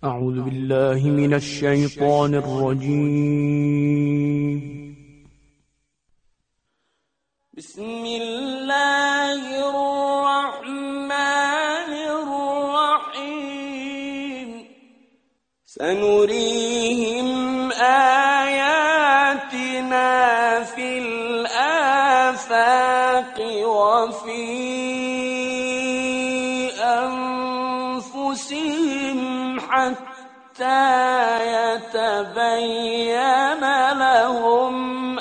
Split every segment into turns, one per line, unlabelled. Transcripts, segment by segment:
أعوذ بالله من الشيطان الرجيم.
بسم الله الرحمن الرحيم. سنريهم آياتنا في الآفاق وفي أنفسهم حتى يتبين لهم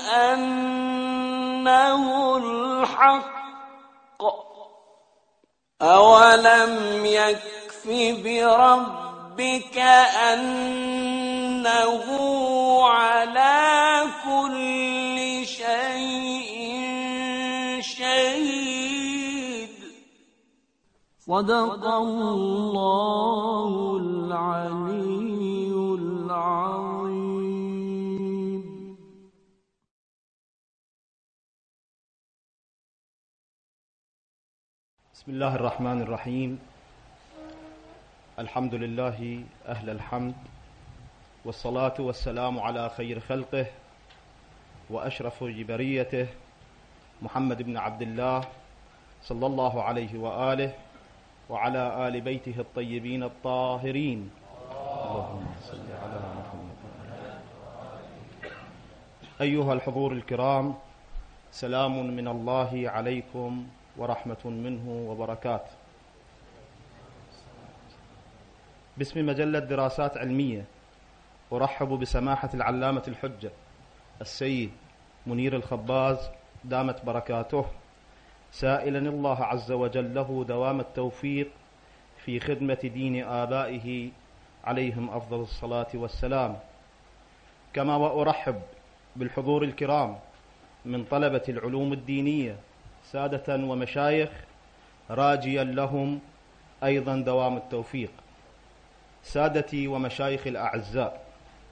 أنه الحق. أولم يكف بربك أنه على كل شيء شهيد. صدق الله العلي العظيم.
بسم الله الرحمن الرحيم. الحمد لله أهل الحمد، والصلاة والسلام على خير خلقه وأشرف جبريته محمد بن عبد الله صلى الله عليه وآله وعلى آل بيته الطيبين الطاهرين. اللهم صل على محمد. أيها الحضور الكرام، سلام من الله عليكم ورحمة منه وبركاته. باسم مجلة دراسات علمية أرحب بسماحة العلامة الحجة السيد منير الخباز دامت بركاته، سائلا الله عز وجل له دوام التوفيق في خدمة دين آبائه عليهم أفضل الصلاة والسلام. كما وأرحب بالحضور الكرام من طلبة العلوم الدينية سادة ومشايخ، راجيا لهم أيضا دوام التوفيق. سادتي ومشايخ الأعزاء،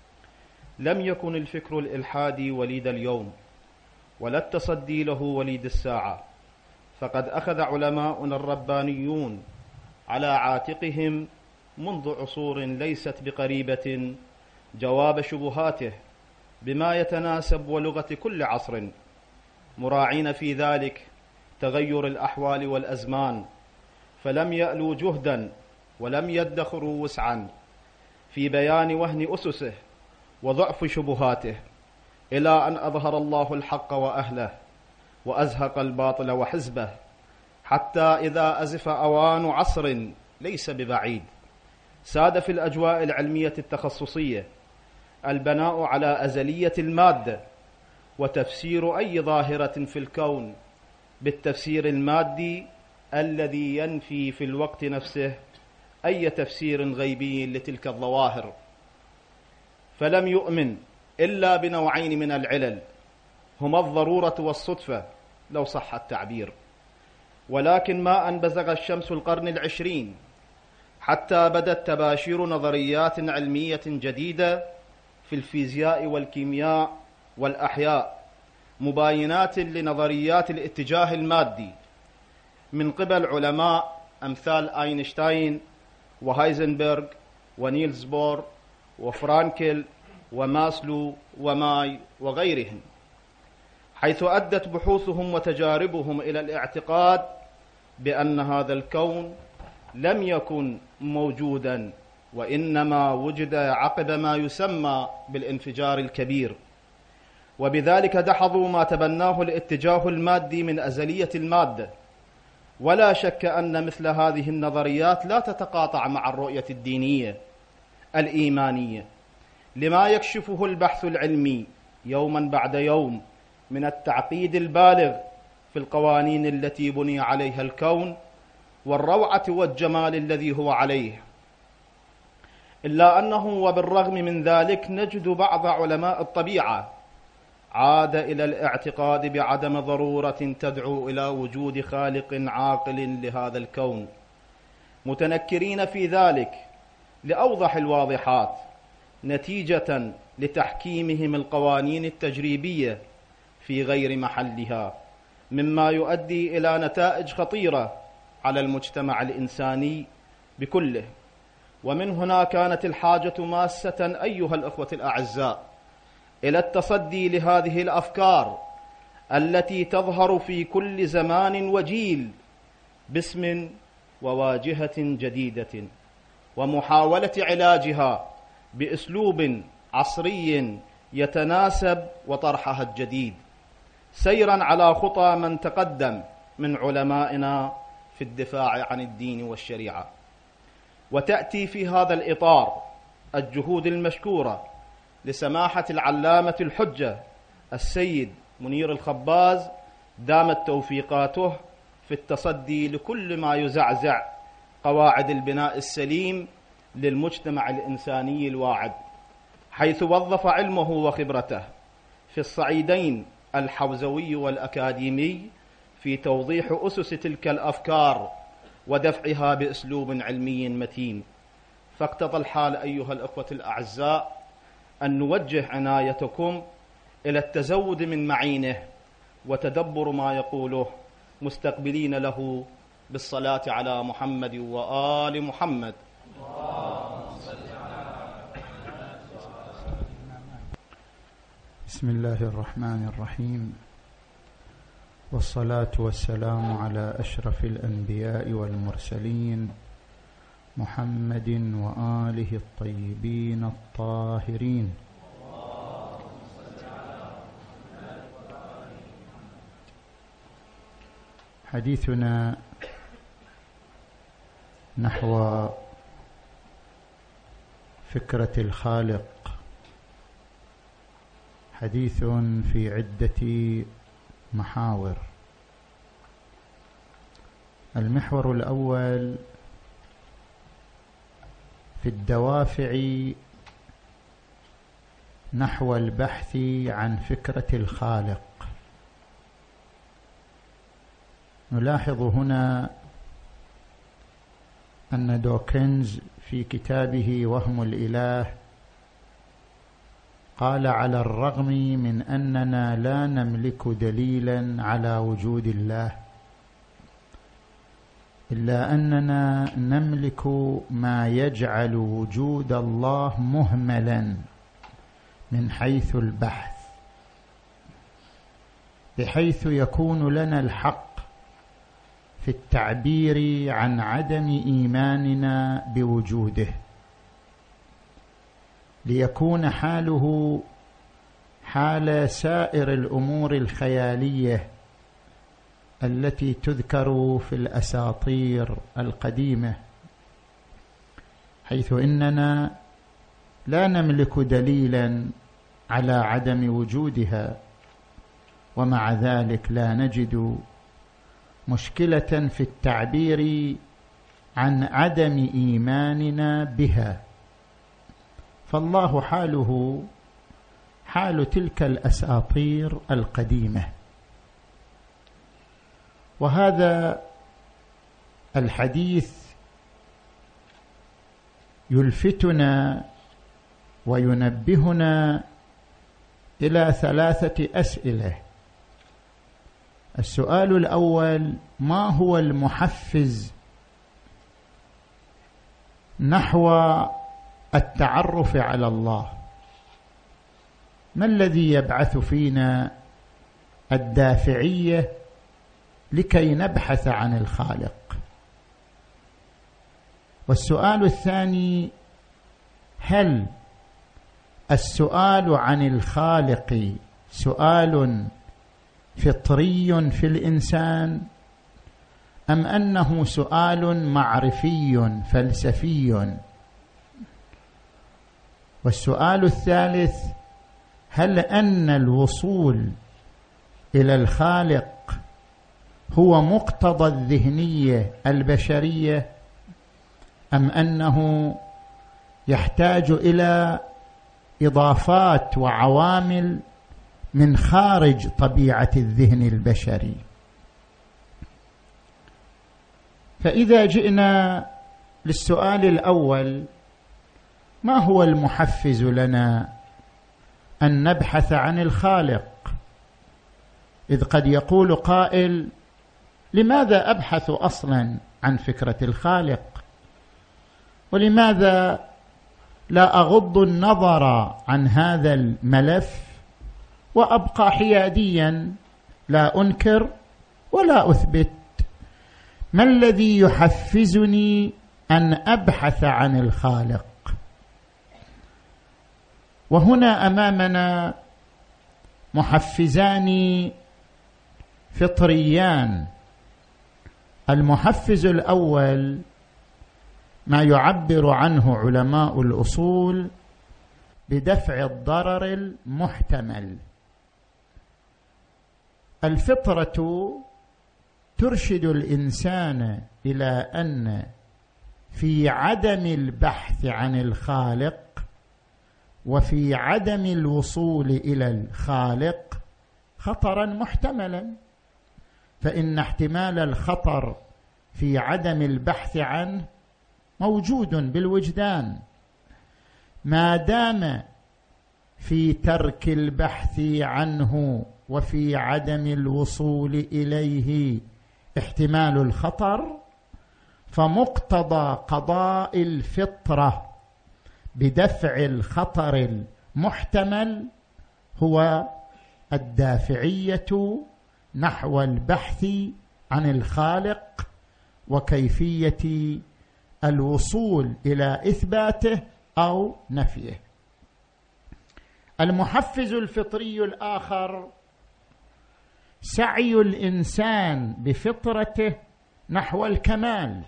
لم يكن الفكر الإلحادي وليد اليوم ولا التصدي له وليد الساعة، فقد أخذ علماؤنا الربانيون على عاتقهم منذ عصور ليست بقريبة جواب شبهاته بما يتناسب ولغة كل عصر، مراعين في ذلك تغير الأحوال والأزمان، فلم يألوا جهدا ولم يدخروا وسعا في بيان وهن أسسه وضعف شبهاته، إلى أن أظهر الله الحق وأهله وأزهق الباطل وحزبه، حتى إذا أزف أوان عصر ليس ببعيد ساد في الأجواء العلمية التخصصية البناء على أزلية المادة وتفسير أي ظاهرة في الكون بالتفسير المادي الذي ينفي في الوقت نفسه أي تفسير غيبي لتلك الظواهر، فلم يؤمن إلا بنوعين من العلل هما الضرورة والصدفة لو صح التعبير. ولكن ما أن بزغ الشمس القرن العشرين حتى بدت تباشير نظريات علمية جديدة في الفيزياء والكيمياء والأحياء، مباينات لنظريات الاتجاه المادي من قبل علماء أمثال أينشتاين وهايزنبرغ ونيلز بور وفرانكل وماسلو وماي وغيرهم، حيث أدت بحوثهم وتجاربهم إلى الاعتقاد بأن هذا الكون لم يكن موجودا، وإنما وجد عقب ما يسمى بالانفجار الكبير، وبذلك دحضوا ما تبناه الاتجاه المادي من أزلية المادة. ولا شك أن مثل هذه النظريات لا تتقاطع مع الرؤية الدينية الإيمانية، لما يكشفه البحث العلمي يوما بعد يوم من التعقيد البالغ في القوانين التي بني عليها الكون والروعة والجمال الذي هو عليه. إلا أنه وبالرغم من ذلك نجد بعض علماء الطبيعة عاد إلى الاعتقاد بعدم ضرورة تدعو إلى وجود خالق عاقل لهذا الكون، متنكرين في ذلك لأوضح الواضحات نتيجة لتحكيمهم القوانين التجريبية في غير محلها، مما يؤدي إلى نتائج خطيرة على المجتمع الإنساني بكله. ومن هنا كانت الحاجة ماسة أيها الأخوة الأعزاء إلى التصدي لهذه الأفكار التي تظهر في كل زمان وجيل باسم وواجهة جديدة، ومحاولة علاجها بأسلوب عصري يتناسب وطرحها الجديد، سيرا على خطى من تقدم من علمائنا في الدفاع عن الدين والشريعة. وتأتي في هذا الإطار الجهود المشكورة لسماحة العلامة الحجة السيد منير الخباز دامت توفيقاته في التصدي لكل ما يزعزع قواعد البناء السليم للمجتمع الإنساني الواعد، حيث وظف علمه وخبرته في الصعيدين الحوزوي والأكاديمي في توضيح أسس تلك الأفكار ودفعها بأسلوب علمي متين. فاقتضى الحال أيها الأخوة الأعزاء أن نوجه عنايتكم إلى التزود من معينه وتدبر ما يقوله، مستقبلين له بالصلاة على محمد وآل محمد.
بسم الله الرحمن الرحيم، والصلاة والسلام على أشرف الأنبياء والمرسلين محمد وآله الطيبين الطاهرين. حديثنا نحو فكرة الخالق حديث في عدة محاور. المحور الأول في الدوافع نحو البحث عن فكرة الخالق. نلاحظ هنا أن دوكنز في كتابه وهم الإله قال: على الرغم من أننا لا نملك دليلا على وجود الله، إلا أننا نملك ما يجعل وجود الله مهملا من حيث البحث، بحيث يكون لنا الحق في التعبير عن عدم إيماننا بوجوده، ليكون حاله حال سائر الأمور الخيالية التي تذكر في الأساطير القديمة، حيث إننا لا نملك دليلا على عدم وجودها، ومع ذلك لا نجد مشكلة في التعبير عن عدم إيماننا بها. فالله حاله حال تلك الأساطير القديمة. وهذا الحديث يلفتنا وينبهنا إلى 3 أسئلة. السؤال الأول: ما هو المحفز نحو التعرف على الله؟ ما الذي يبعث فينا الدافعية لكي نبحث عن الخالق؟ والسؤال الثاني: هل السؤال عن الخالق سؤال فطري في الإنسان، أم أنه سؤال معرفي فلسفي؟ والسؤال الثالث: هل أن الوصول إلى الخالق هو مقتضى الذهنية البشرية، أم أنه يحتاج إلى إضافات وعوامل من خارج طبيعة الذهن البشري؟ فإذا جئنا للسؤال الأول: ما هو المحفز لنا أن نبحث عن الخالق؟ إذ قد يقول قائل: لماذا أبحث أصلا عن فكرة الخالق؟ ولماذا لا أغض النظر عن هذا الملف وأبقى حياديا لا أنكر ولا أثبت؟ ما الذي يحفزني أن أبحث عن الخالق؟ وهنا أمامنا محفزان فطريان. المحفز الأول ما يعبر عنه علماء الأصول بدفع الضرر المحتمل. الفطرة ترشد الإنسان إلى أن في عدم البحث عن الخالق وفي عدم الوصول إلى الخالق خطرا محتملا، فإن احتمال الخطر في عدم البحث عنه موجود بالوجدان. ما دام في ترك البحث عنه وفي عدم الوصول إليه احتمال الخطر، فمقتضى قضاء الفطرة بدفع الخطر المحتمل هو الدافعية نحو البحث عن الخالق وكيفية الوصول إلى إثباته أو نفيه. المحفز الفطري الآخر سعي الإنسان بفطرته نحو الكمال.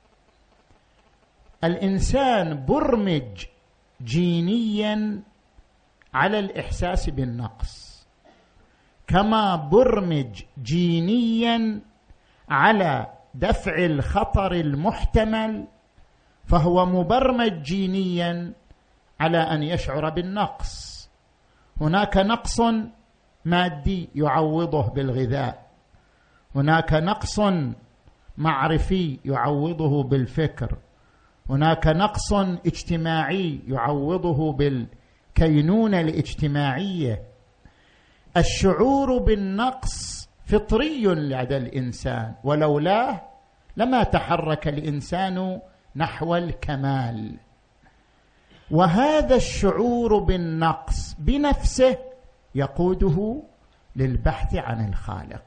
الإنسان برمج جينيا على الإحساس بالنقص، كما برمج جينيا على دفع الخطر المحتمل، فهو مبرمج جينيا على أن يشعر بالنقص. هناك نقص مادي يعوضه بالغذاء، هناك نقص معرفي يعوضه بالفكر، هناك نقص اجتماعي يعوضه بالكينونة الاجتماعية. الشعور بالنقص فطري لدى الإنسان، ولولاه لما تحرك الإنسان نحو الكمال. وهذا الشعور بالنقص بنفسه يقوده للبحث عن الخالق،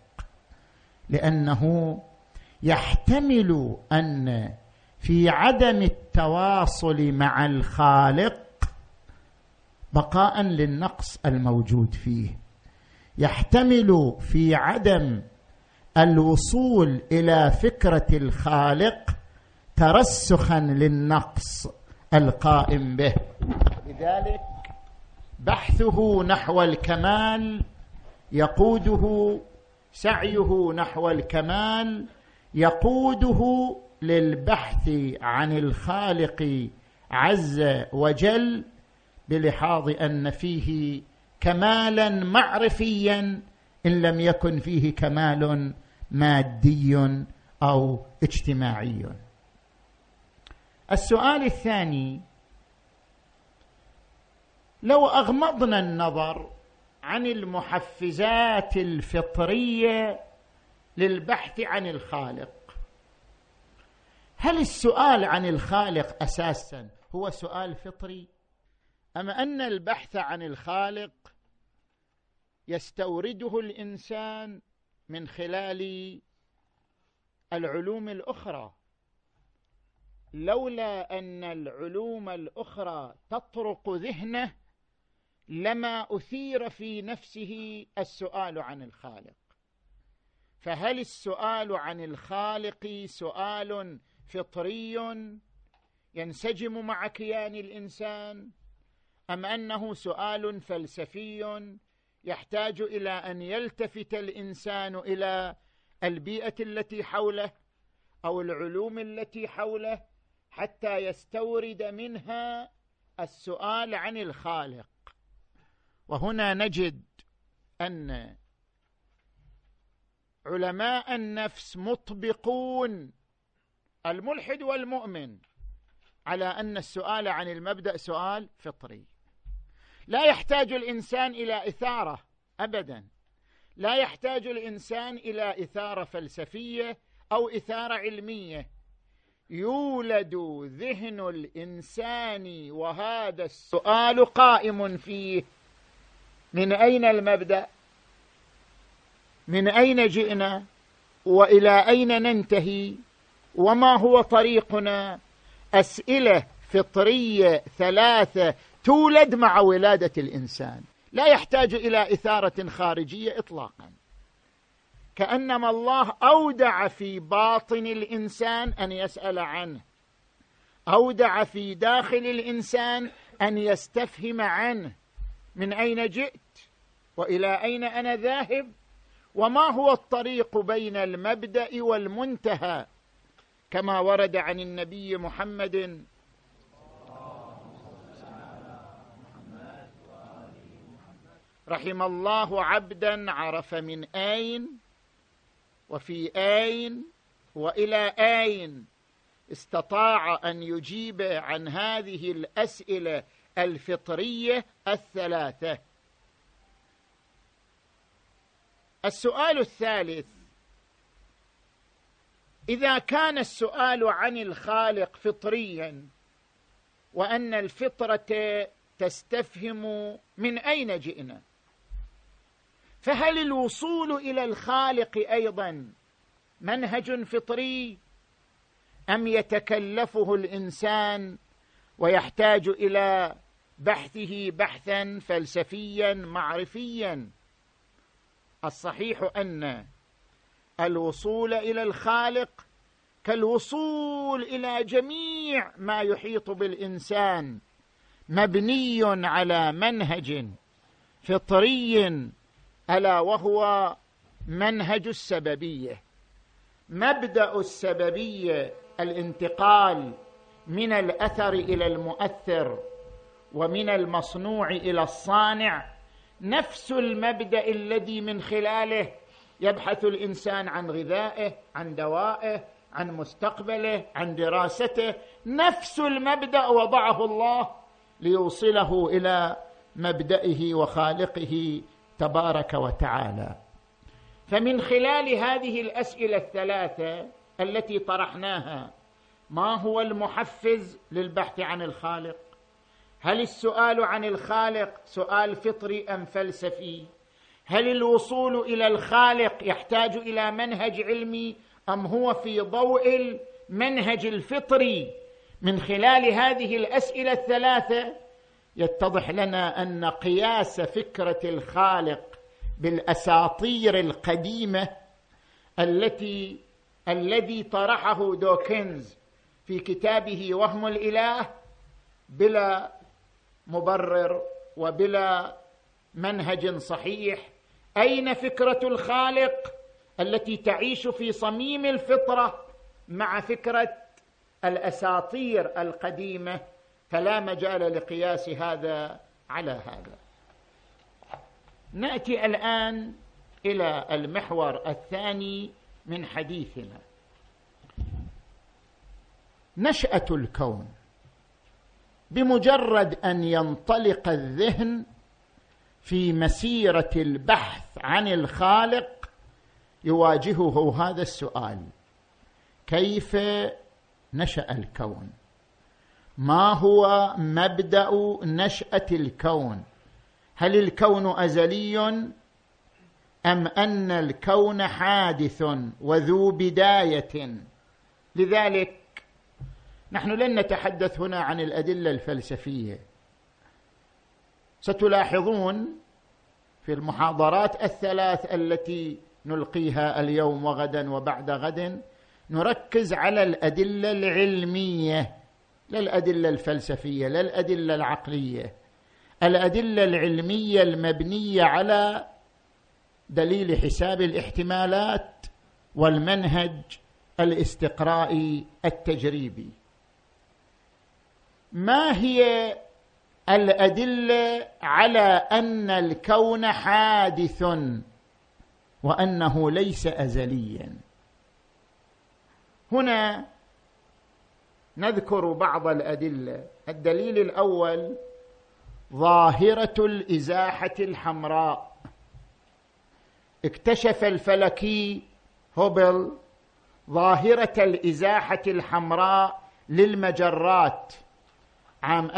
لأنه يحتمل أن في عدم التواصل مع الخالق بقاء للنقص الموجود فيه، يحتمل في عدم الوصول إلى فكرة الخالق ترسخا للنقص القائم به. لذلك بحثه نحو الكمال يقوده، سعيه نحو الكمال يقوده للبحث عن الخالق عز وجل، بلحاظ أن فيه كمالا معرفيا إن لم يكن فيه كمال مادي أو اجتماعي. السؤال الثاني: لو أغمضنا النظر عن المحفزات الفطرية للبحث عن الخالق، هل السؤال عن الخالق أساسا هو سؤال فطري، أم أن البحث عن الخالق يستورده الإنسان من خلال العلوم الأخرى؟ لولا أن العلوم الأخرى تطرق ذهنه لما أثير في نفسه السؤال عن الخالق. فهل السؤال عن الخالق سؤال فطري ينسجم مع كيان الإنسان، أم أنه سؤال فلسفي يحتاج إلى أن يلتفت الإنسان إلى البيئة التي حوله أو العلوم التي حوله حتى يستورد منها السؤال عن الخالق؟ وهنا نجد أن علماء النفس مطبقون الملحد والمؤمن على أن السؤال عن المبدأ سؤال فطري، لا يحتاج الإنسان إلى إثارة أبدا، لا يحتاج الإنسان إلى إثارة فلسفية أو إثارة علمية، يولد ذهن الإنسان وهذا السؤال قائم فيه: من أين المبدأ؟ من أين جئنا؟ وإلى أين ننتهي؟ وما هو طريقنا؟ أسئلة فطرية ثلاثة تولد مع ولادة الإنسان، لا يحتاج إلى إثارة خارجية إطلاقا. كأنما الله أودع في باطن الإنسان أن يسأل عنه، أودع في داخل الإنسان أن يستفهم عنه: من أين جئت؟ وإلى أين أنا ذاهب؟ وما هو الطريق بين المبدأ والمنتهى؟ كما ورد عن النبي محمد رحم الله عبدا عرف من أين وفي أين وإلى أين، استطاع أن يجيب عن هذه الأسئلة الفطرية الثلاثة. السؤال الثالث: إذا كان السؤال عن الخالق فطريا وأن الفطرة تستفهم من أين جئنا، فهل الوصول إلى الخالق أيضا منهج فطري أم يتكلفه الإنسان ويحتاج إلى بحثه بحثا فلسفيا معرفيا؟ الصحيح أن الوصول إلى الخالق كالوصول إلى جميع ما يحيط بالإنسان، مبني على منهج فطري ألا وهو منهج السببية. مبدأ السببية الانتقال من الأثر إلى المؤثر ومن المصنوع إلى الصانع، نفس المبدأ الذي من خلاله يبحث الإنسان عن غذائه، عن دوائه، عن مستقبله، عن دراسته. نفس المبدأ وضعه الله ليوصله إلى مبدئه وخالقه تبارك وتعالى. فمن خلال هذه الأسئلة الثلاثة التي طرحناها: ما هو المحفز للبحث عن الخالق؟ هل السؤال عن الخالق سؤال فطري أم فلسفي؟ هل الوصول إلى الخالق يحتاج إلى منهج علمي أم هو في ضوء المنهج الفطري؟ من خلال هذه الأسئلة الثلاثة يتضح لنا أن قياس فكرة الخالق بالأساطير القديمة الذي طرحه دوكنز في كتابه وهم الإله بلا مبرر وبلا منهج صحيح. أين فكرة الخالق التي تعيش في صميم الفطرة مع فكرة الأساطير القديمة؟ فلا مجال لقياس هذا على هذا. نأتي الآن إلى المحور الثاني من حديثنا: نشأة الكون. بمجرد أن ينطلق الذهن في مسيرة البحث عن الخالق يواجهه هذا السؤال: كيف نشأ الكون؟ ما هو مبدأ نشأة الكون؟ هل الكون أزلي أم أن الكون حادث وذو بداية؟ لذلك نحن لن نتحدث هنا عن الأدلة الفلسفية. ستلاحظون في المحاضرات الثلاث التي نلقيها اليوم وغدا وبعد غد نركز على الأدلة العلمية، لا الأدلة الفلسفية، لا الأدلة العقلية، الأدلة العلمية المبنية على دليل حساب الاحتمالات والمنهج الاستقرائي التجريبي. ما هي الأدلة على أن الكون حادث وأنه ليس أزليا؟ هنا نذكر بعض الأدلة. الدليل الأول: ظاهرة الإزاحة الحمراء. اكتشف الفلكي هوبل ظاهرة الإزاحة الحمراء للمجرات عام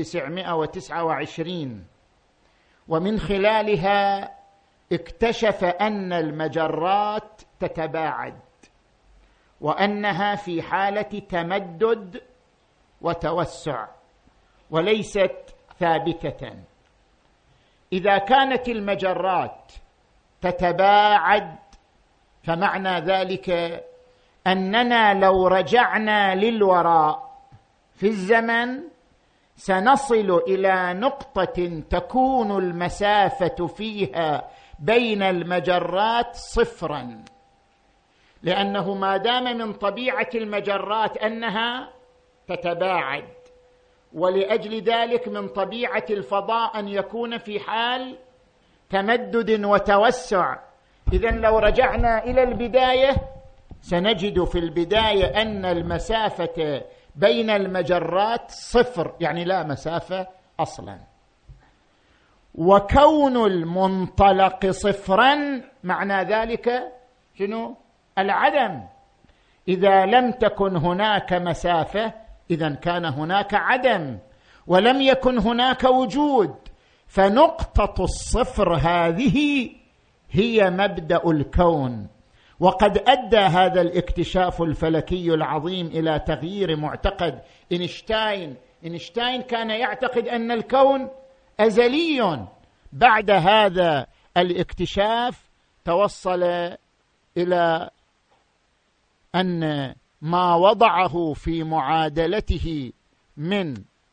1929، ومن خلالها اكتشف أن المجرات تتباعد وأنها في حالة تمدد وتوسع وليست ثابتة. إذا كانت المجرات تتباعد فمعنى ذلك أننا لو رجعنا للوراء في الزمن سنصل إلى نقطة تكون المسافة فيها بين المجرات صفراً، لأنه ما دام من طبيعة المجرات أنها تتباعد، ولأجل ذلك من طبيعة الفضاء أن يكون في حال تمدد وتوسع. إذن لو رجعنا إلى البداية سنجد في البداية أن المسافة بين المجرات صفر، يعني لا مسافة أصلا. وكون المنطلق صفرا معنى ذلك شنو؟ العدم. إذا لم تكن هناك مسافة إذن كان هناك عدم ولم يكن هناك وجود، فنقطة الصفر هذه هي مبدأ الكون. وقد أدى هذا الاكتشاف الفلكي العظيم إلى تغيير معتقد إينشتاين. إينشتاين كان يعتقد أن الكون أزلي. بعد هذا الاكتشاف توصل إلى أن ما وضعه في معادلته من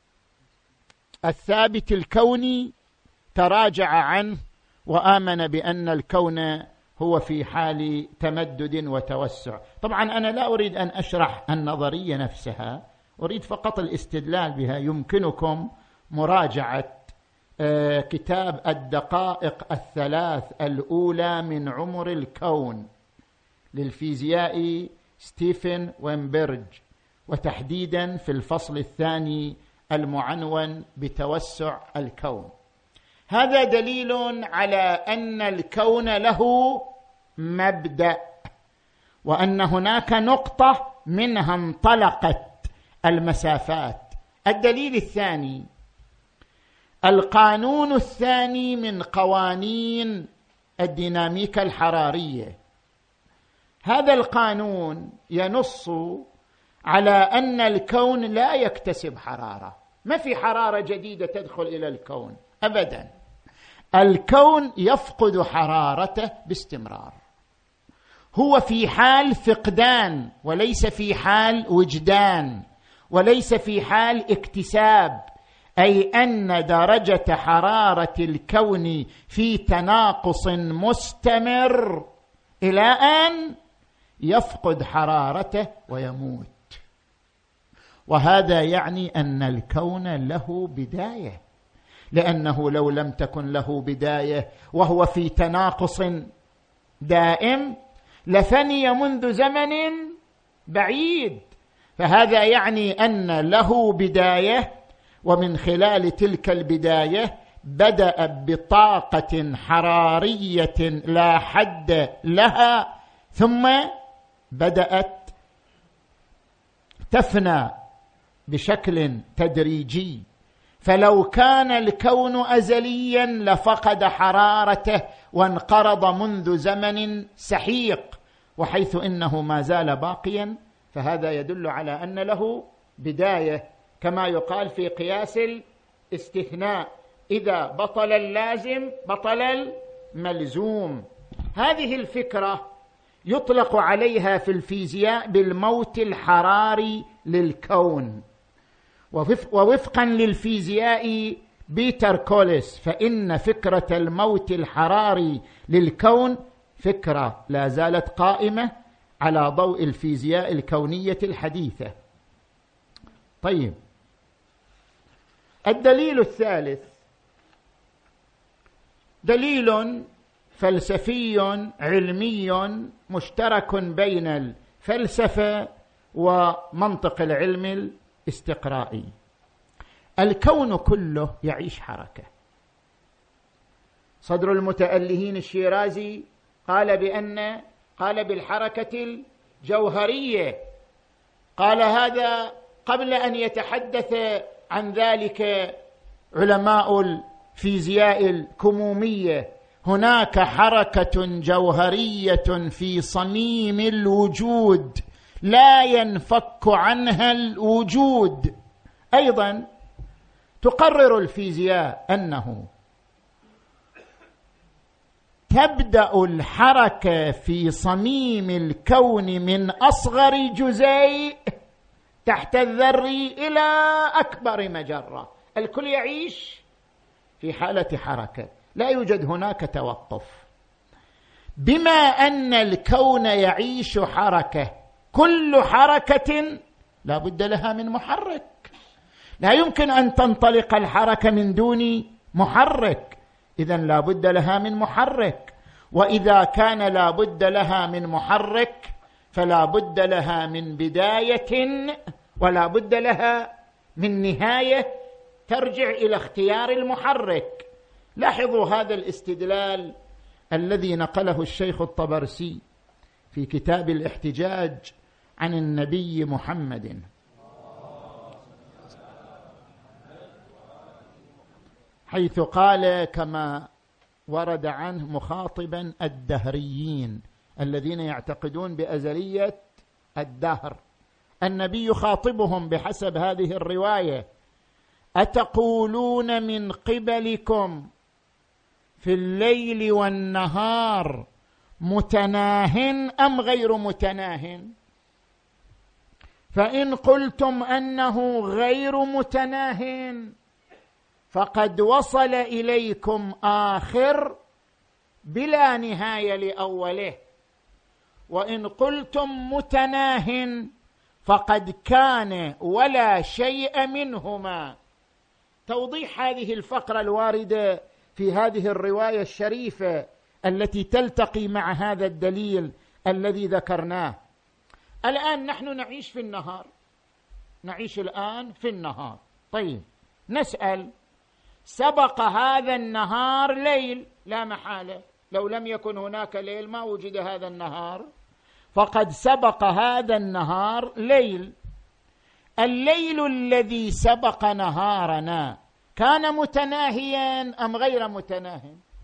الثابت الكوني تراجع عنه وآمن بأن الكون هو في حال تمدد وتوسع. طبعا أنا لا أريد أن أشرح النظرية نفسها، أريد فقط الاستدلال بها. يمكنكم مراجعة كتاب الدقائق الثلاث الأولى من عمر الكون للفيزيائي ستيفن وينبرج، وتحديدا في الفصل الثاني المعنون بتوسع الكون. هذا دليل على أن الكون له مبدأ، وأن هناك نقطة منها انطلقت المسافات. الدليل الثاني القانون الثاني من قوانين الديناميكا الحرارية. هذا القانون ينص على أن الكون لا يكتسب حرارة، ما في حرارة جديدة تدخل إلى الكون أبدا. الكون يفقد حرارته باستمرار، هو في حال فقدان وليس في حال وجدان وليس في حال اكتساب، أي أن درجة حرارة الكون في تناقص مستمر إلى أن يفقد حرارته ويموت. وهذا يعني أن الكون له بداية، لأنه لو لم تكن له بداية وهو في تناقص دائم لفني منذ زمن بعيد. فهذا يعني أن له بداية، ومن خلال تلك البداية بدأ بطاقة حرارية لا حد لها، ثم بدأت تفنى بشكل تدريجي. فلو كان الكون أزليا لفقد حرارته وانقرض منذ زمن سحيق، وحيث إنه ما زال باقيا فهذا يدل على أن له بداية، كما يقال في قياس الاستثناء: إذا بطل اللازم بطل الملزوم. هذه الفكرة يطلق عليها في الفيزياء بالموت الحراري للكون. ووفقا للفيزيائي بيتر كوليس فإن فكرة الموت الحراري للكون فكرة لا زالت قائمة على ضوء الفيزياء الكونية الحديثة. طيب، الدليل الثالث دليل فلسفي علمي مشترك بين الفلسفة ومنطق العلم الاستقرائي. الكون كله يعيش حركة. صدر المتألهين الشيرازي قال بالحركة جوهرية. قال هذا قبل أن يتحدث عن ذلك علماء الفيزياء الكمومية. هناك حركة جوهرية في صميم الوجود لا ينفك عنها الوجود. أيضا تقرر الفيزياء أنه تبدأ الحركة في صميم الكون من أصغر جزيء تحت الذري إلى أكبر مجرة. الكل يعيش في حالة حركة، لا يوجد هناك توقف. بما أن الكون يعيش حركة، كل حركة لا بد لها من محرك، لا يمكن أن تنطلق الحركة من دون محرك، إذن لا بد لها من محرك. وإذا كان لا بد لها من محرك فلا بد لها من بداية ولا بد لها من نهاية ترجع إلى اختيار المحرك. لاحظوا هذا الاستدلال الذي نقله الشيخ الطبرسي في كتاب الاحتجاج عن النبي محمد، حيث قال كما ورد عنه مخاطبا الدهريين الذين يعتقدون بأزلية الدهر. النبي يخاطبهم بحسب هذه الرواية: أتقولون من قبلكم في الليل والنهار متناه أم غير متناه؟ فإن قلتم أنه غير متناه فقد وصل إليكم آخر بلا نهاية لأوله، وإن قلتم متناه فقد كان ولا شيء منهما. توضيح هذه الفقرة الواردة في هذه الرواية الشريفة التي تلتقي مع هذا الدليل الذي ذكرناه. الآن نحن نعيش في النهار، نعيش الآن في النهار. طيب نسأل: سبق هذا النهار ليل؟ لا محالة، لو لم يكن هناك ليل ما وجد هذا النهار، فقد سبق هذا النهار ليل. الليل الذي سبق نهارنا كان متناهيا أم غير متناه؟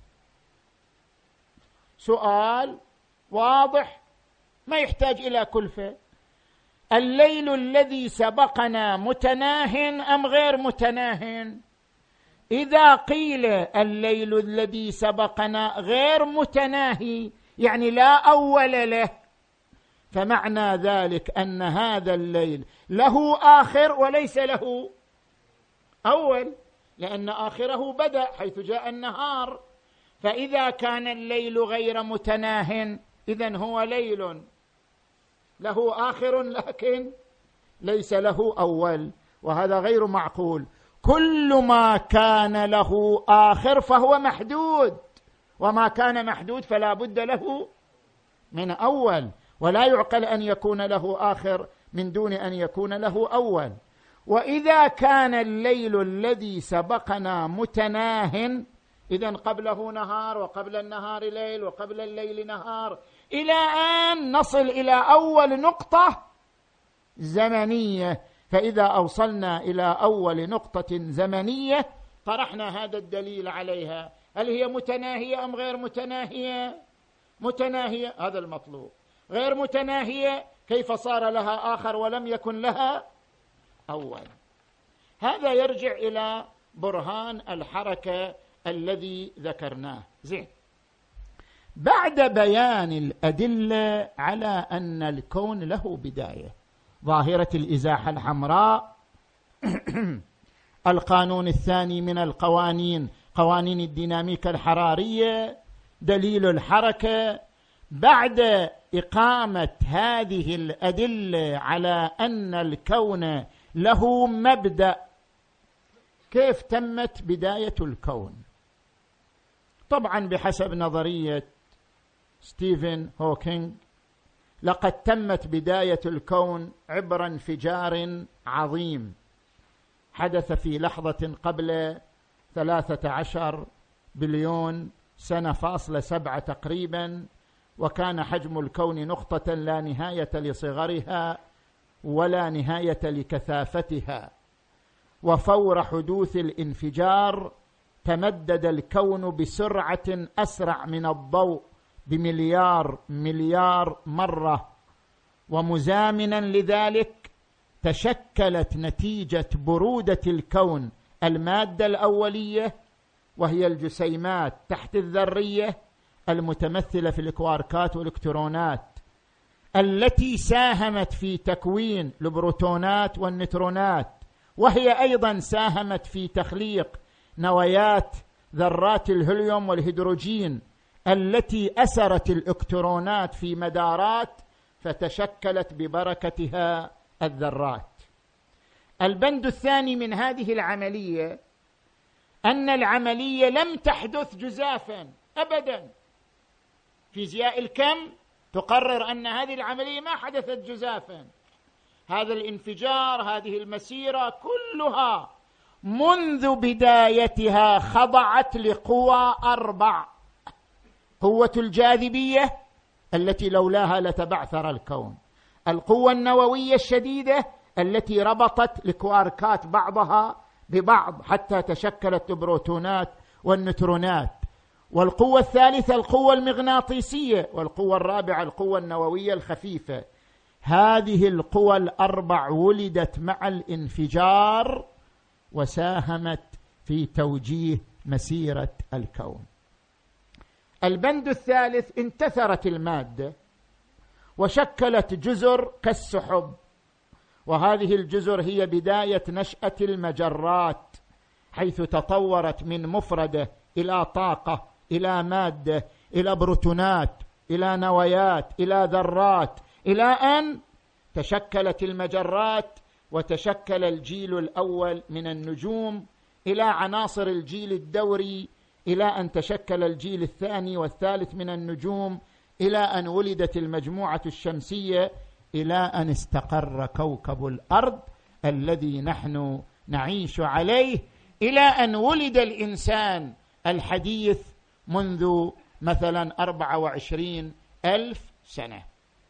سؤال واضح ما يحتاج إلى كلفة. الليل الذي سبقنا متناه أم غير متناه؟ إذا قيل الليل الذي سبقنا غير متناهي يعني لا أول له، فمعنى ذلك أن هذا الليل له آخر وليس له أول، لأن آخره بدأ حيث جاء النهار. فإذا كان الليل غير متناه إذن هو ليل له آخر لكن ليس له أول، وهذا غير معقول. كل ما كان له آخر فهو محدود، وما كان محدود فلا بد له من أول، ولا يعقل أن يكون له آخر من دون أن يكون له أول. وإذا كان الليل الذي سبقنا متناه إذن قبله نهار وقبل النهار ليل وقبل الليل نهار، إلى أن نصل إلى أول نقطة زمنية. فإذا أوصلنا إلى أول نقطة زمنية طرحنا هذا الدليل عليها، هل هي متناهية أم غير متناهية؟ متناهية، هذا المطلوب. غير متناهية كيف صار لها آخر ولم يكن لها أول؟ هذا يرجع إلى برهان الحركة الذي ذكرناه. زين، بعد بيان الأدلة على أن الكون له بداية، ظاهرة الإزاحة الحمراء، القانون الثاني من القوانين، قوانين الديناميكا الحرارية، دليل الحركة، بعد إقامة هذه الأدلة على أن الكون له مبدأ، كيف تمت بداية الكون؟ طبعا بحسب نظرية ستيفن هوكينج لقد تمت بداية الكون عبر انفجار عظيم حدث في لحظة قبل 13 بليون سنة فاصلة 7 تقريبا، وكان حجم الكون نقطة لا نهاية لصغرها ولا نهاية لكثافتها، وفور حدوث الانفجار تمدد الكون بسرعة أسرع من الضوء بمليار مرة، ومزامنا لذلك تشكلت نتيجة برودة الكون المادة الأولية، وهي الجسيمات تحت الذرية المتمثلة في الكواركات والإلكترونات، التي ساهمت في تكوين البروتونات والنيوترونات، وهي أيضا ساهمت في تخليق نوايات ذرات الهيليوم والهيدروجين التي أسرت الإلكترونات في مدارات فتشكلت ببركتها الذرات. البند الثاني من هذه العملية أن العملية لم تحدث جزافا أبدا. فيزياء الكم تقرر أن هذه العملية ما حدثت جزافا. هذا الانفجار، هذه المسيرة كلها منذ بدايتها خضعت لقوى 4: قوة الجاذبية التي لولاها لتبعثر الكون، القوة النووية الشديدة التي ربطت الكواركات بعضها ببعض حتى تشكلت البروتونات والنيوترونات، والقوة الثالثة القوة المغناطيسية، والقوة الرابعة القوة النووية الخفيفة. هذه القوى ال4 ولدت مع الانفجار وساهمت في توجيه مسيرة الكون. البند الثالث: انتثرت المادة وشكلت جزر كالسحب، وهذه الجزر هي بداية نشأة المجرات، حيث تطورت من مفردة إلى طاقة إلى مادة إلى بروتونات إلى نوايات إلى ذرات، إلى أن تشكلت المجرات وتشكل الجيل الأول من النجوم، إلى عناصر الجيل الدوري، إلى أن تشكل الجيل الثاني والثالث من النجوم، إلى أن ولدت المجموعة الشمسية، إلى أن استقر كوكب الأرض الذي نحن نعيش عليه، إلى أن ولد الإنسان الحديث منذ مثلا 24,000 سنة.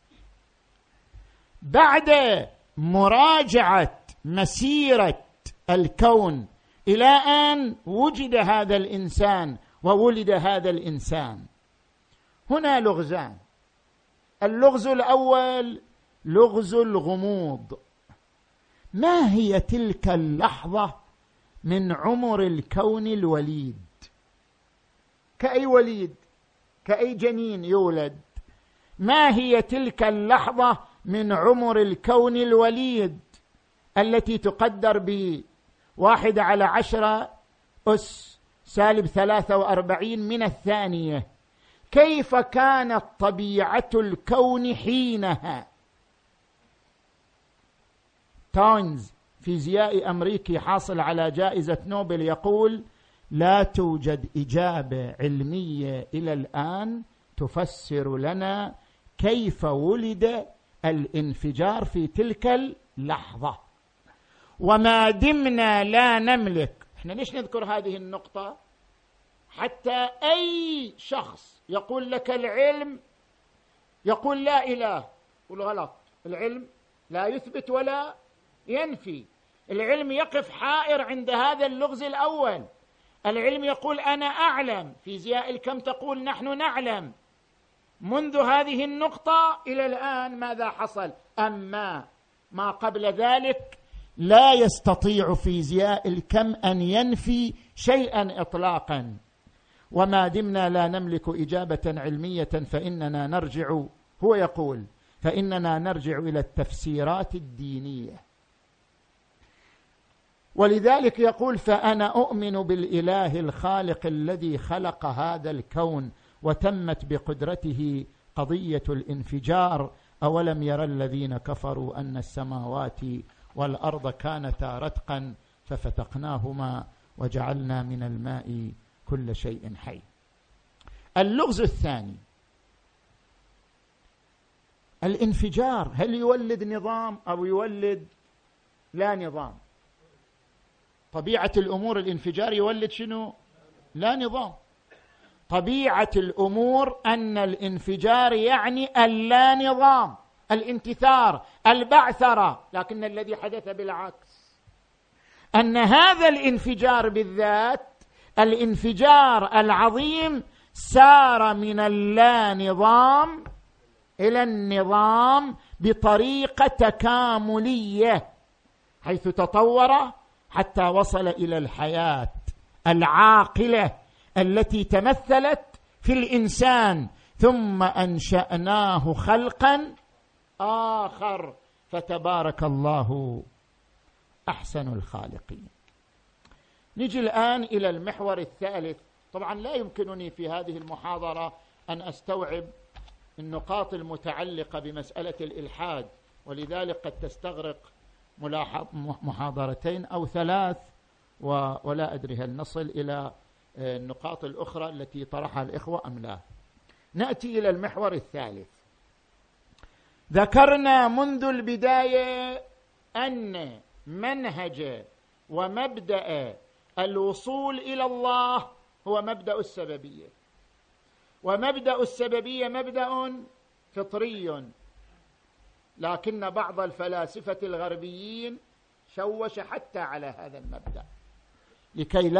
بعد مراجعة مسيرة الكون إلى أن وجد هذا الإنسان وولد هذا الإنسان، هنا لغزان. اللغز الأول لغز الغموض: ما هي تلك اللحظة من عمر الكون الوليد؟ كأي وليد، كأي جنين يولد، ما هي تلك اللحظة من عمر الكون الوليد التي تقدر ب1/10 أس -43 من الثانية؟ كيف كانت طبيعة الكون حينها؟ تاينز فيزيائي أمريكي حاصل على جائزة نوبل يقول: لا توجد إجابة علمية إلى الآن تفسر لنا كيف ولد الانفجار في تلك اللحظة. وما دمنا لا نملك، احنا ليش نذكر هذه النقطة؟ حتى أي شخص يقول لك العلم يقول لا إله، يقول غلط. العلم لا يثبت ولا ينفي، العلم يقف حائر عند هذا اللغز الأول. العلم يقول أنا أعلم، فيزياء الكم تقول نحن نعلم. منذ هذه النقطة إلى الآن ماذا حصل؟ أما ما قبل ذلك لا يستطيع فيزياء الكم أن ينفي شيئا إطلاقا. وما دمنا لا نملك إجابة علمية فإننا نرجع، هو يقول، فإننا نرجع إلى التفسيرات الدينية. ولذلك يقول: فأنا أؤمن بالإله الخالق الذي خلق هذا الكون وتمت بقدرته قضية الانفجار. أولم يرى الذين كفروا أن السماوات والأرض كانتا رتقا ففتقناهما وجعلنا من الماء كل شيء حي. اللغز الثاني: الانفجار هل يولد نظام أو يولد لا نظام؟ طبيعة الأمور الانفجار يولد شنو؟ لا نظام. طبيعة الأمور أن الانفجار يعني اللا نظام، الانتثار، البعثرة، لكن الذي حدث بالعكس، أن هذا الانفجار بالذات الانفجار العظيم سار من اللا نظام إلى النظام بطريقة تكاملية، حيث تطور حتى وصل إلى الحياة العاقلة التي تمثلت في الإنسان، ثم أنشأناه خلقا آخر فتبارك الله أحسن الخالقين. نجي الآن إلى المحور الثالث. طبعا لا يمكنني في هذه المحاضرة أن أستوعب النقاط المتعلقة بمسألة الإلحاد، ولذلك قد تستغرق محاضرتين أو ثلاث، ولا أدري هل نصل إلى النقاط الأخرى التي طرحها الإخوة أم لا. نأتي إلى المحور الثالث. ذكرنا منذ البداية أن منهج ومبدأ الوصول إلى الله هو مبدأ السببية، ومبدأ السببية مبدأ فطري، لكن بعض الفلاسفة الغربيين شوش حتى على هذا المبدأ لكي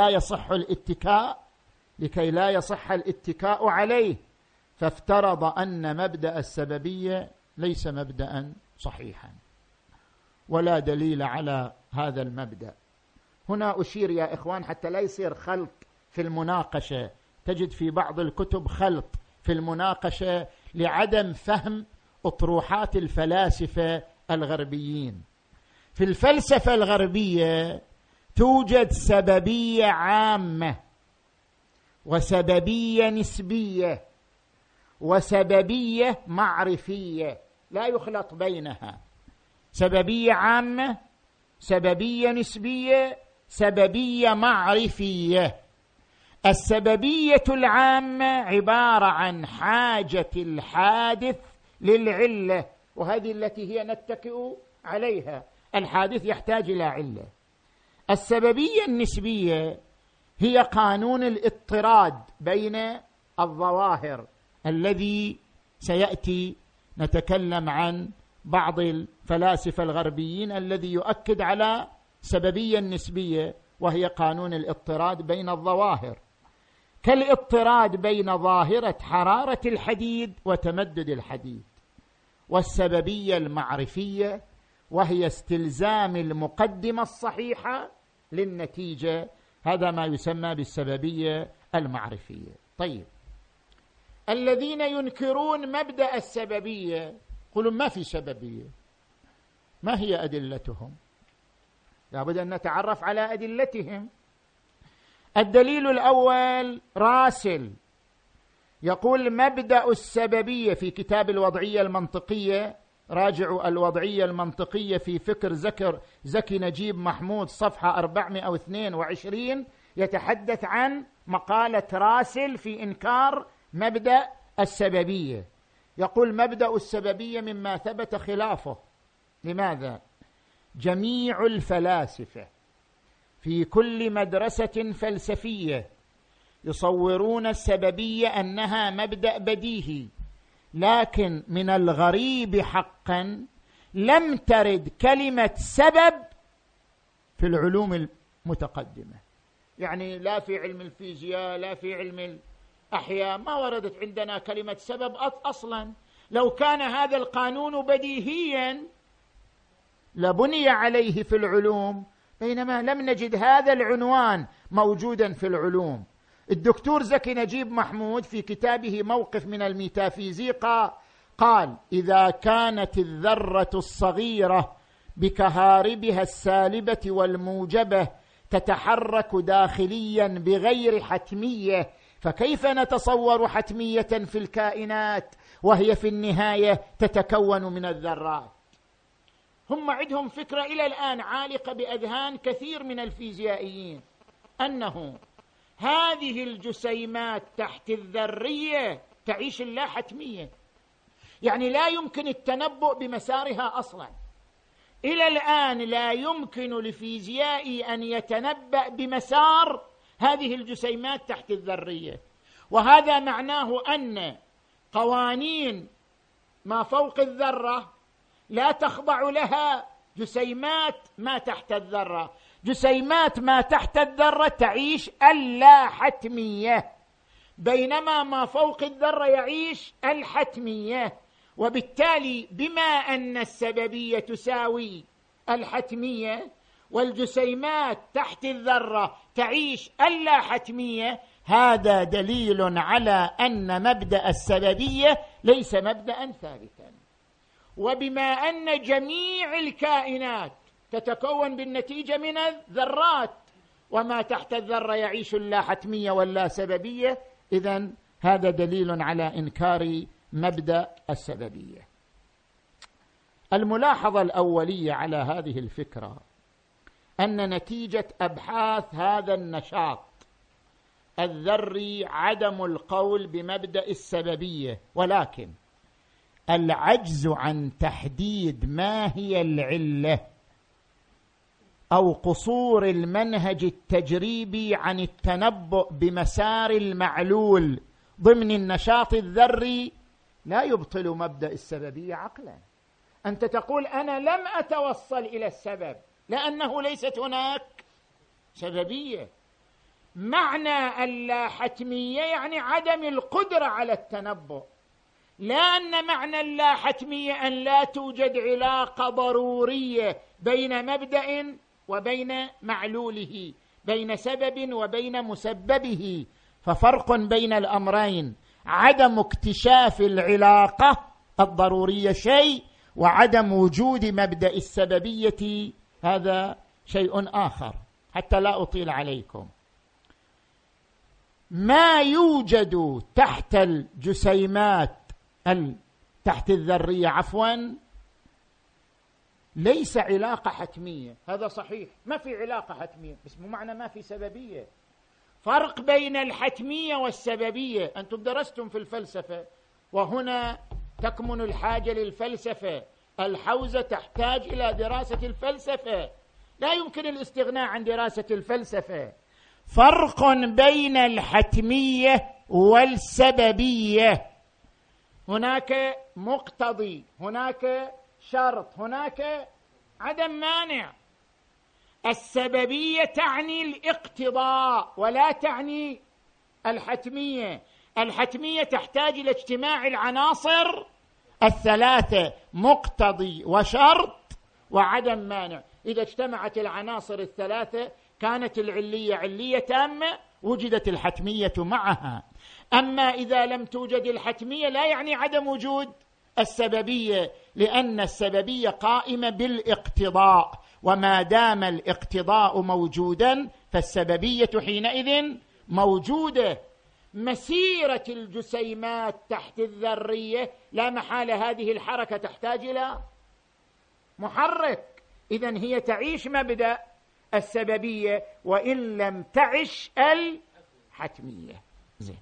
لا يصح الاتكاء عليه، فافترض أن مبدأ السببية ليس مبدأ صحيحا، ولا دليل على هذا المبدأ. هنا أشير يا إخوان حتى لا يصير خلط في المناقشة، تجد في بعض الكتب خلط في المناقشة لعدم فهم أطروحات الفلاسفة الغربيين. في الفلسفة الغربية توجد سببية عامة وسببية نسبية وسببية معرفية، لا يخلط بينها. سببية عامة، سببية نسبية، سببية معرفية. السببية العامة عبارة عن حاجة الحادث للعلة، وهذه التي هي نتكئ عليها، الحادث يحتاج إلى علة. السببية النسبية هي قانون الاضطراد بين الظواهر، الذي سيأتي نتكلم عن بعض الفلاسفة الغربيين الذي يؤكد على سببية النسبية، وهي قانون الاضطراد بين الظواهر، كالاضطراد بين ظاهرة حرارة الحديد وتمدد الحديد. والسببية المعرفية وهي استلزام المقدمة الصحيحة للنتيجة، هذا ما يسمى بالسببية المعرفية. طيب، الذين ينكرون مبدأ السببية يقولون ما في سببية، ما هي أدلتهم؟ لابد أن نتعرف على أدلتهم. الدليل الأول راسل يقول مبدأ السببية في كتاب الوضعية المنطقية، راجعوا الوضعية المنطقية في فكر زكي نجيب محمود صفحة 422، يتحدث عن مقالة راسل في إنكار مبدأ السببية. يقول مبدأ السببية مما ثبت خلافه. لماذا؟ جميع الفلاسفة في كل مدرسة فلسفية يصورون السببية أنها مبدأ بديهي، لكن من الغريب حقا لم ترد كلمة سبب في العلوم المتقدمة. يعني لا في علم الفيزياء لا في علم الأحياء ما وردت عندنا كلمة سبب أصلا. لو كان هذا القانون بديهيا لبني عليه في العلوم، بينما لم نجد هذا العنوان موجودا في العلوم. الدكتور زكي نجيب محمود في كتابه موقف من الميتافيزيقا قال إذا كانت الذرة الصغيرة بكهاربها السالبة والموجبة تتحرك داخليا بغير حتمية، فكيف نتصور حتمية في الكائنات وهي في النهاية تتكون من الذرات؟ هم عندهم فكرة إلى الآن عالقة بأذهان كثير من الفيزيائيين أنه هذه الجسيمات تحت الذرية تعيش اللا حتمية، يعني لا يمكن التنبؤ بمسارها أصلا. إلى الآن لا يمكن لفيزيائي أن يتنبأ بمسار هذه الجسيمات تحت الذرية، وهذا معناه أن قوانين ما فوق الذرة لا تخضع لها جسيمات ما تحت الذرة. جسيمات ما تحت الذرة تعيش اللا حتمية، بينما ما فوق الذرة يعيش الحتمية. وبالتالي بما أن السببية تساوي الحتمية والجسيمات تحت الذرة تعيش اللا حتمية، هذا دليل على أن مبدأ السببية ليس مبدأ ثابتا. وبما أن جميع الكائنات تتكون بالنتيجة من الذرات، وما تحت الذرة يعيش اللا حتمية واللا سببية، إذن هذا دليل على إنكار مبدأ السببية. الملاحظة الأولية على هذه الفكرة أن نتيجة أبحاث هذا النشاط الذري عدم القول بمبدأ السببية، ولكن العجز عن تحديد ما هي العلة أو قصور المنهج التجريبي عن التنبؤ بمسار المعلول ضمن النشاط الذري لا يبطل مبدأ السببية عقلا. أنت تقول أنا لم أتوصل إلى السبب لأنه ليست هناك سببية. معنى اللا حتمية يعني عدم القدرة على التنبؤ، لا أن معنى اللا حتمية أن لا توجد علاقة ضرورية بين مبدأ وبين معلوله، بين سبب وبين مسببه. ففرق بين الأمرين، عدم اكتشاف العلاقة الضرورية شيء، وعدم وجود مبدأ السببية هذا شيء آخر. حتى لا أطيل عليكم، ما يوجد تحت الجسيمات تحت الذرية ليس علاقة حتمية، هذا صحيح، ما في علاقة حتمية، بس مو معنى ما في سببية. فرق بين الحتمية والسببية. أنتم درستم في الفلسفة، وهنا تكمن الحاجة للفلسفة. الحوزة تحتاج إلى دراسة الفلسفة، لا يمكن الاستغناء عن دراسة الفلسفة. فرق بين الحتمية والسببية، هناك مقتضي، هناك شرط، هناك عدم مانع. السببية تعني الاقتضاء ولا تعني الحتمية. الحتمية تحتاج إلى اجتماع العناصر الثلاثة، مقتضي وشرط وعدم مانع. إذا اجتمعت العناصر الثلاثة كانت العلية علية تامة، وجدت الحتمية معها. أما إذا لم توجد الحتمية لا يعني عدم وجود السببية، لأن السببية قائمة بالاقتضاء، وما دام الاقتضاء موجودا فالسببية حينئذ موجودة. مسيرة الجسيمات تحت الذرية لا محالة هذه الحركة تحتاج إلى محرك، إذن هي تعيش مبدأ السببية وإن لم تعش الحتمية. زين.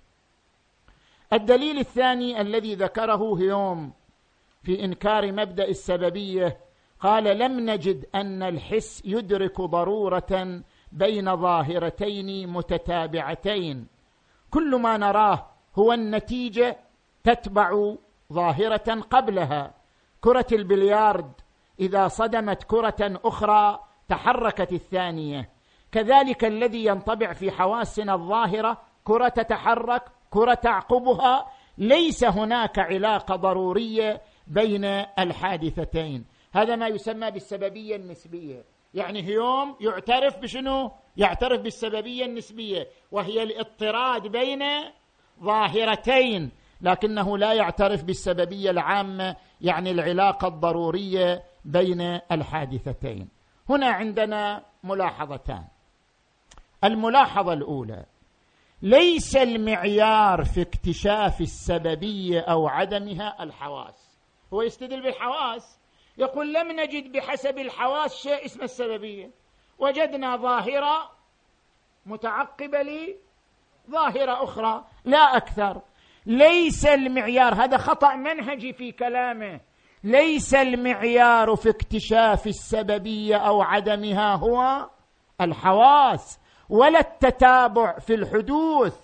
الدليل الثاني الذي ذكره هيوم في إنكار مبدأ السببية، قال لم نجد أن الحس يدرك ضرورة بين ظاهرتين متتابعتين، كل ما نراه هو النتيجة تتبع ظاهرة قبلها. كرة البليارد إذا صدمت كرة أخرى تحركت الثانية، كذلك الذي ينطبع في حواسنا الظاهرة، كرة تتحرك، كرة تعقبها، ليس هناك علاقة ضرورية بين الحادثتين. هذا ما يسمى بالسببية النسبية. يعني هيوم يعترف بشنو؟ يعترف بالسببية النسبية، وهي الاضطراد بين ظاهرتين، لكنه لا يعترف بالسببية العامة، يعني العلاقة الضرورية بين الحادثتين. هنا عندنا ملاحظتان. الملاحظة الأولى، ليس المعيار في اكتشاف السببية أو عدمها الحواس. هو يستدل بالحواس، يقول لم نجد بحسب الحواس شيء اسمه السببية، وجدنا ظاهرة متعقبة لظاهرة أخرى لا أكثر. ليس المعيار، هذا خطأ منهجي في كلامه، ليس المعيار في اكتشاف السببية أو عدمها هو الحواس، ولا التتابع في الحدوث،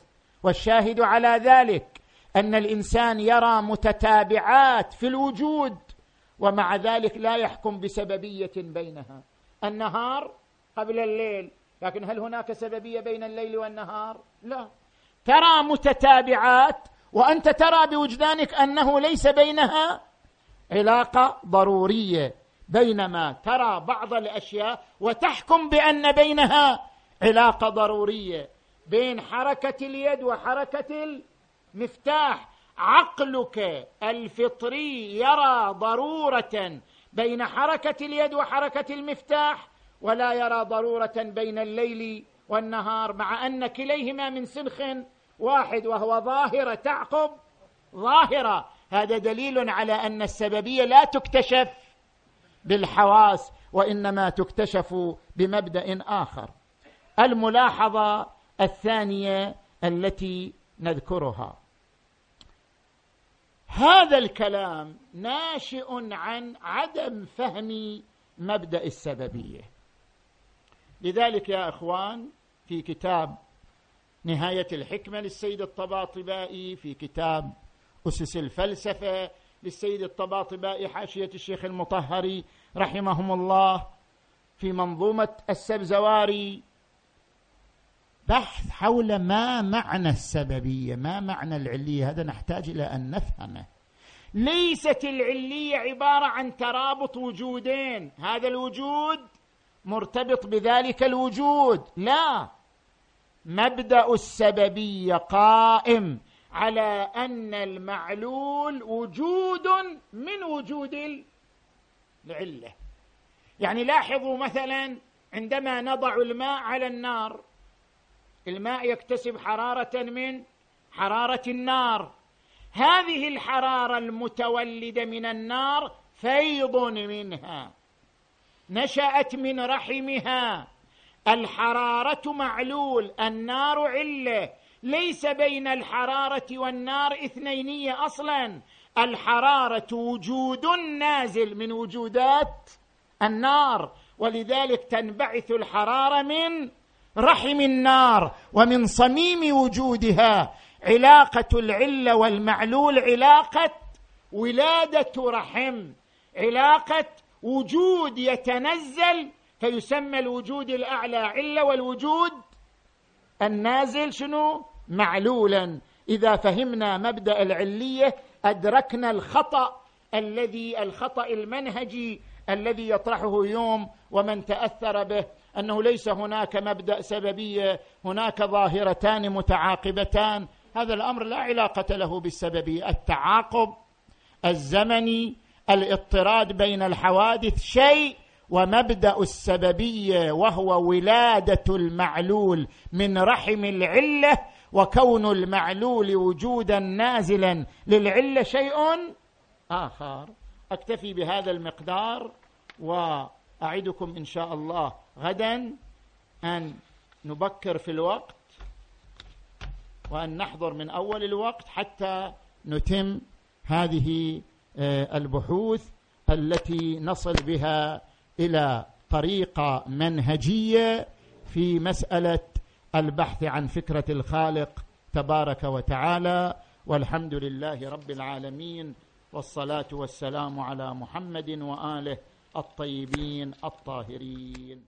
والشاهد على ذلك أن الإنسان يرى متتابعات في الوجود ومع ذلك لا يحكم بسببية بينها. النهار قبل الليل، لكن هل هناك سببية بين الليل والنهار؟ لا. ترى متتابعات وأنت ترى بوجدانك أنه ليس بينها علاقة ضرورية، بينما ترى بعض الأشياء وتحكم بأن بينها علاقة ضرورية، بين حركة اليد وحركة المفتاح. عقلك الفطري يرى ضرورة بين حركة اليد وحركة المفتاح، ولا يرى ضرورة بين الليل والنهار، مع أن كليهما من سنخ واحد، وهو ظاهرة تعقب ظاهرة. هذا دليل على أن السببية لا تكتشف بالحواس، وإنما تكتشف بمبدأ آخر. الملاحظة الثانية التي نذكرها، هذا الكلام ناشئ عن عدم فهم مبدأ السببية. لذلك يا إخوان، في كتاب نهاية الحكمة للسيد الطباطبائي، في كتاب أسس الفلسفة للسيد الطباطبائي حاشية الشيخ المطهري رحمهم الله، في منظومة السبزواري، بحث حول ما معنى السببية، ما معنى العلية. هذا نحتاج إلى أن نفهمه. ليست العلية عبارة عن ترابط وجودين، هذا الوجود مرتبط بذلك الوجود، لا. مبدأ السببية قائم على أن المعلول وجود من وجود العلة. يعني لاحظوا مثلا عندما نضع الماء على النار، الماء يكتسب حرارة من حرارة النار، هذه الحرارة المتولدة من النار فيض منها، نشأت من رحمها. الحرارة معلول، النار علة، ليس بين الحرارة والنار اثنينية أصلا. الحرارة وجود نازل من وجودات النار، ولذلك تنبعث الحرارة من رحم النار ومن صميم وجودها. علاقة العلة والمعلول علاقة ولادة رحم، علاقة وجود يتنزل، فيسمى الوجود الأعلى علة والوجود النازل شنو؟ معلولا. إذا فهمنا مبدأ العلية أدركنا الخطأ المنهجي الذي يطرحه يوم ومن تأثر به، أنه ليس هناك مبدأ سببية، هناك ظاهرتان متعاقبتان. هذا الأمر لا علاقة له بالسببية. التعاقب الزمني، الاضطراد بين الحوادث شيء، ومبدأ السببية وهو ولادة المعلول من رحم العلة وكون المعلول وجودا نازلا للعلة شيء آخر. أكتفي بهذا المقدار، وأعدكم إن شاء الله غدا أن نبكر في الوقت وأن نحضر من أول الوقت حتى نتم هذه البحوث التي نصل بها إلى طريقة منهجية في مسألة البحث عن فكرة الخالق تبارك وتعالى. والحمد لله رب العالمين، والصلاة والسلام على محمد وآله الطيبين الطاهرين.